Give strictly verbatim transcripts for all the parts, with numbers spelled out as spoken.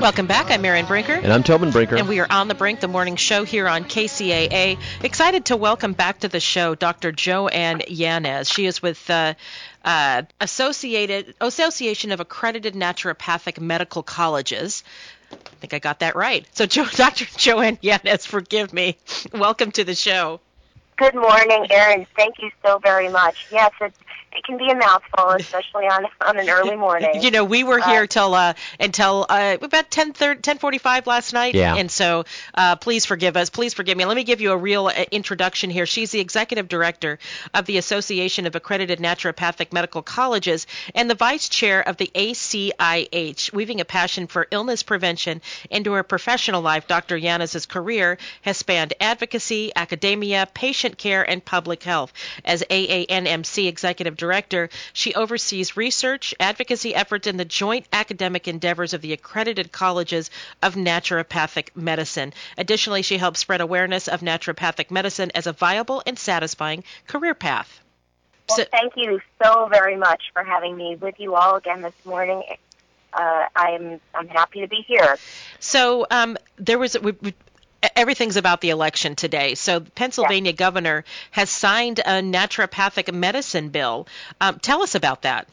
Welcome back. I'm Marian Brinker. And I'm Tobin Brinker. And we are on the Brink, the morning show here on K C A A. Excited to welcome back to the show Doctor Joanne Yanez. She is with uh, uh, Associated Association of Accredited Naturopathic Medical Colleges. I think I got that right. So, jo- Doctor Joanne Yanez, forgive me. Welcome to the show. Good morning, Erin. Thank you so very much. Yes, it's It can be a mouthful, especially on on an early morning. You know, we were here uh, till uh, until uh, about ten forty-five last night, yeah. and so uh, please forgive us. Please forgive me. Let me give you a real uh, introduction here. She's the executive director of the Association of Accredited Naturopathic Medical Colleges and the vice chair of the A C I H. Weaving a passion for illness prevention into her professional life, Doctor Yanez's career has spanned advocacy, academia, patient care, and public health. As A A N M C executive director, she oversees research, advocacy efforts, and the joint academic endeavors of the accredited colleges of naturopathic medicine. Additionally, she helps spread awareness of naturopathic medicine as a viable and satisfying career path. Well, So, thank you so very much for having me with you all again this morning. Uh, I'm I'm happy to be here. so um, there was we, we, everything's about the election today. So the Pennsylvania yes. governor has signed a naturopathic medicine bill. Um, tell us about that.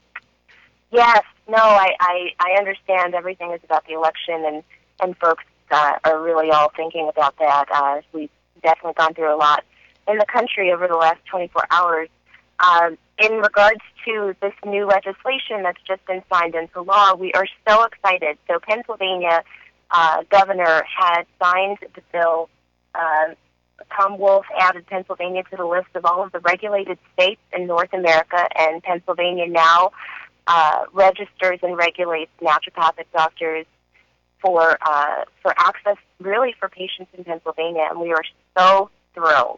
Yes, no, I, I, I understand everything is about the election, and, and folks uh, are really all thinking about that. Uh, we've definitely gone through a lot in the country over the last twenty-four hours. Um, in regards to this new legislation that's just been signed into law, we are so excited. So Pennsylvania uh, governor had signed the bill. Uh, Tom Wolf added Pennsylvania to the list of all of the regulated states in North America, and Pennsylvania now uh, registers and regulates naturopathic doctors for uh, for access, really, for patients in Pennsylvania, and we are so thrilled.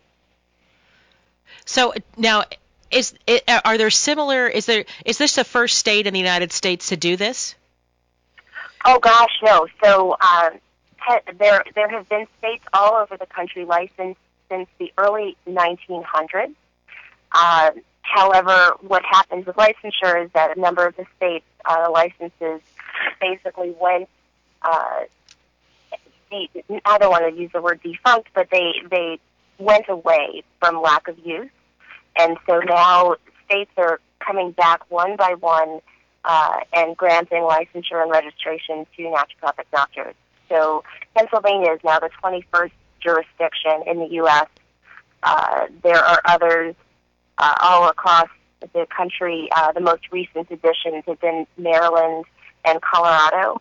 So now, is it, are there similar? Is there is this the first state in the United States to do this? Oh gosh, no. So uh, there there have been states all over the country licensed since the early nineteen hundreds. Uh, however, what happens with licensure is that a number of the states' uh, licenses basically went. Uh, de- I don't want to use the word defunct, but they they went away from lack of use, and so now states are coming back one by one uh, and granting licensure and registration to naturopathic doctors. So Pennsylvania is now the twenty-first jurisdiction in the U S Uh, there are others uh, all across the country. Uh, the most recent additions have been Maryland and Colorado.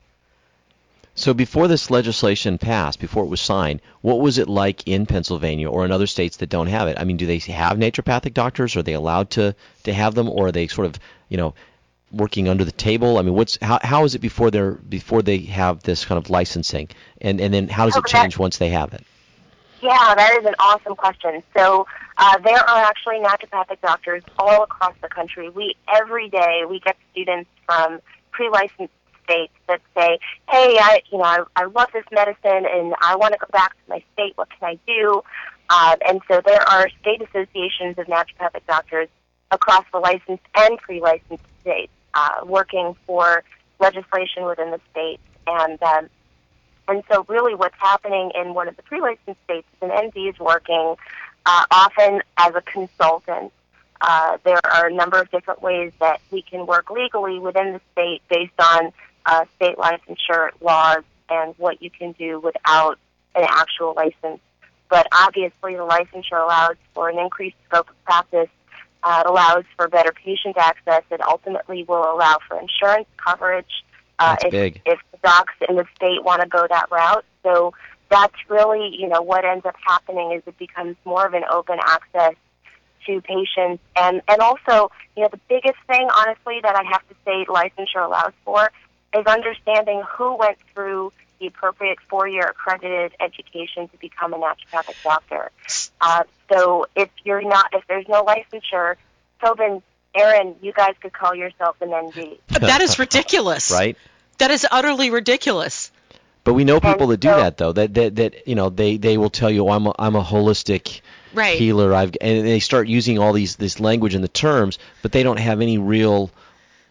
So before this legislation passed, before it was signed, what was it like in Pennsylvania or in other states that don't have it? I mean, do they have naturopathic doctors? Are they allowed to, to have them, or are they sort of, you know, working under the table? I mean, what's how how is it before they're before they have this kind of licensing, and and then how does it change once they have it? Yeah, that is an awesome question. So uh, there are actually naturopathic doctors all across the country. We every day we get students from pre-licensed states that say, "Hey, I you know I, I love this medicine and I want to go back to my state. What can I do?" Uh, and so there are state associations of naturopathic doctors across the licensed and pre-licensed states uh, working for legislation within the state. And um, and so really what's happening in one of the pre-licensed states is an N D is working uh, often as a consultant. Uh, there are a number of different ways that we can work legally within the state based on uh, state licensure laws and what you can do without an actual license. But obviously the licensure allows for an increased scope of practice. Uh, it allows for better patient access. It ultimately will allow for insurance coverage uh, That's if, big. if the docs in the state want to go that route. So that's really, you know, what ends up happening is it becomes more of an open access to patients. And, and also, you know, the biggest thing, honestly, that I have to say licensure allows for is understanding who went through the appropriate four-year accredited education to become a naturopathic doctor. Uh, so if you're not, if there's no licensure, Tobin, Erin, you guys could call yourself an N D. That is ridiculous. Right? That is utterly ridiculous. But we know people And that do so- that, though. That that that you know they, they will tell you, oh, I'm a, I'm a holistic Right. healer. I've and they start using all these this language and the terms, but they don't have any real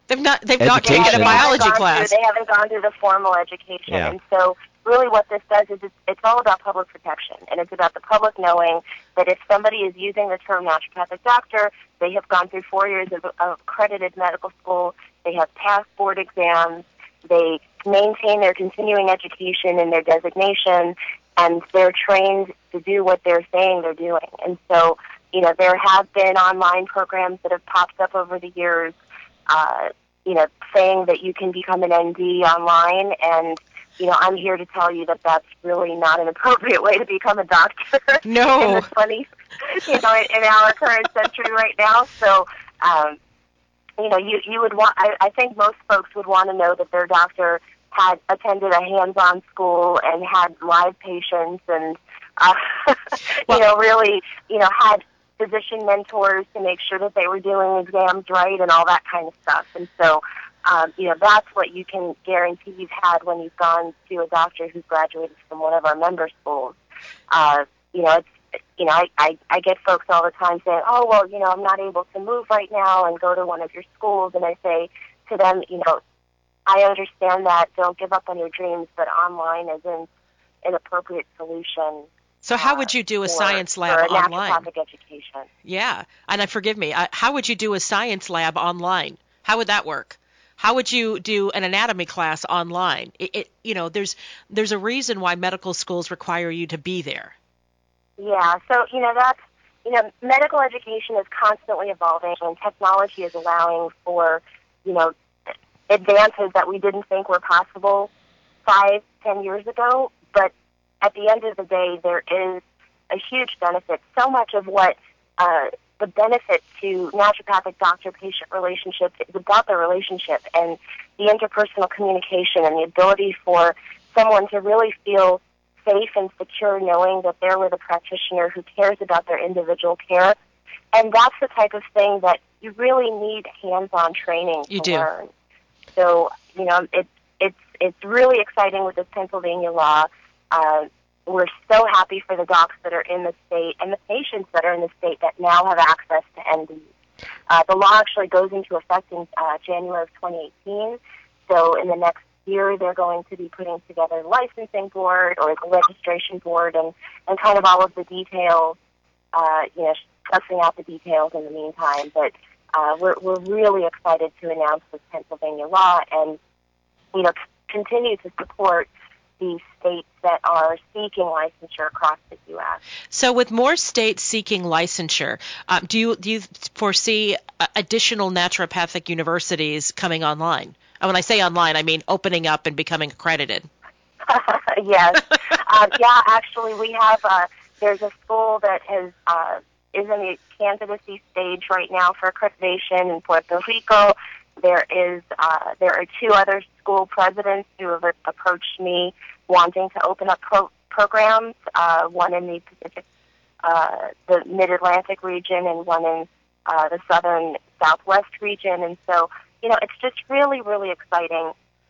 They've not they've not Education. taken a They haven't biology gone class. Through, they haven't gone through the formal education. Yeah. And so really what this does is it's, it's all about public protection, and it's about the public knowing that if somebody is using the term naturopathic doctor, they have gone through four years of, of accredited medical school, they have passed board exams, they maintain their continuing education and their designation, and they're trained to do what they're saying they're doing. And so, you know, there have been online programs that have popped up over the years, uh, you know, saying that you can become an N D online, and you know, I'm here to tell you that that's really not an appropriate way to become a doctor. No. in the twenty, you know, in, in our current century right now. So, um, you know, you you would want. I, I think most folks would want to know that their doctor had attended a hands-on school and had live patients, and uh, well, you know, really, you know, had physician mentors to make sure that they were doing exams right and all that kind of stuff. And so, um, you know, that's what you can guarantee you've had when you've gone to a doctor who's graduated from one of our member schools. Uh, you know, it's, you know, I, I, I get folks all the time saying, oh, well, you know, I'm not able to move right now and go to one of your schools. And I say to them, you know, I understand that. Don't give up on your dreams, but online isn't an appropriate solution. So how would you do a for, science lab for online? naturopathic education. Yeah, and uh, forgive me, uh, how would you do a science lab online? How would that work? How would you do an anatomy class online? It, it, you know, there's there's a reason why medical schools require you to be there. Yeah, so, you know, that's, you know, medical education is constantly evolving, and technology is allowing for, you know, advances that we didn't think were possible five, ten years ago, but at the end of the day, there is a huge benefit. So much of what uh, the benefit to naturopathic doctor-patient relationship is about the relationship and the interpersonal communication and the ability for someone to really feel safe and secure knowing that they're with a practitioner who cares about their individual care. And that's the type of thing that you really need hands-on training You to do. learn. So, you know, it, it's, it's really exciting with this Pennsylvania law. Uh, we're so happy for the docs that are in the state and the patients that are in the state that now have access to N Ds. Uh, the law actually goes into effect in uh, January of twenty eighteen. So in the next year, they're going to be putting together the licensing board or the registration board and, and kind of all of the details, uh, you know, sussing out the details in the meantime. But uh, we're, we're really excited to announce this Pennsylvania law and, you know, c- continue to support the states that are seeking licensure across the U S. So with more states seeking licensure, um, do you do you foresee uh, additional naturopathic universities coming online? And when I say online, I mean opening up and becoming accredited. Yes. uh, yeah, actually, we have, uh, there's a school that has uh, is in the candidacy stage right now for accreditation in Puerto Rico. There is, uh, there are two other school presidents who have approached me wanting to open up pro- programs, uh, one in the Pacific, uh, the Mid-Atlantic region and one in uh, the Southern Southwest region. And so, you know, it's just really, really exciting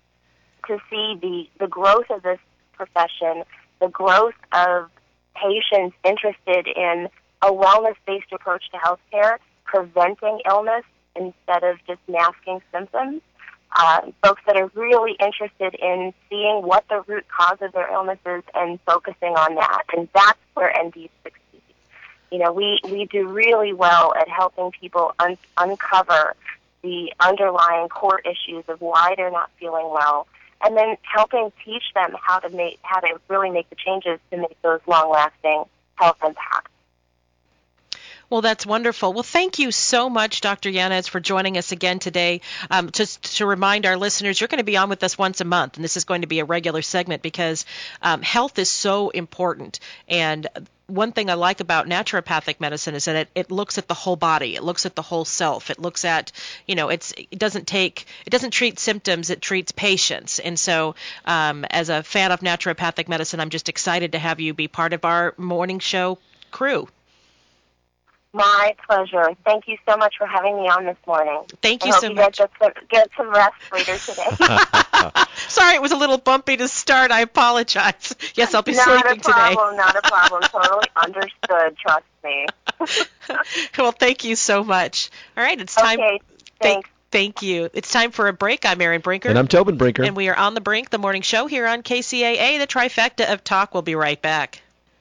to see the, the growth of this profession, the growth of patients interested in a wellness-based approach to healthcare, preventing illness instead of just masking symptoms. Uh, folks that are really interested in seeing what the root cause of their illness is and focusing on that. And that's where N Ds succeed. You know, we, we do really well at helping people un- uncover the underlying core issues of why they're not feeling well, and then helping teach them how to make how to really make the changes to make those long-lasting health impacts. Well, that's wonderful. Well, thank you so much, Doctor Yanez, for joining us again today. Um, just to remind our listeners, you're going to be on with us once a month, and this is going to be a regular segment because um, health is so important. And one thing I like about naturopathic medicine is that it, it looks at the whole body. It looks at the whole self. It looks at, you know, it's it doesn't take it doesn't treat symptoms. It treats patients. And so, um, as a fan of naturopathic medicine, I'm just excited to have you be part of our morning show crew. My pleasure. Thank you so much for having me on this morning. Thank you I hope so you much. Guys get, some, get some rest later today. Sorry, it was a little bumpy to start. I apologize. Yes, I'll be not sleeping a problem, today. Not a problem. Totally understood. Trust me. Well, thank you so much. All right, it's time. Okay. Thanks. Thank you. It's time for a break. I'm Erin Brinker. And I'm Tobin Brinker. And we are on the brink, the morning show here on K C A A, the trifecta of talk. We'll be right back.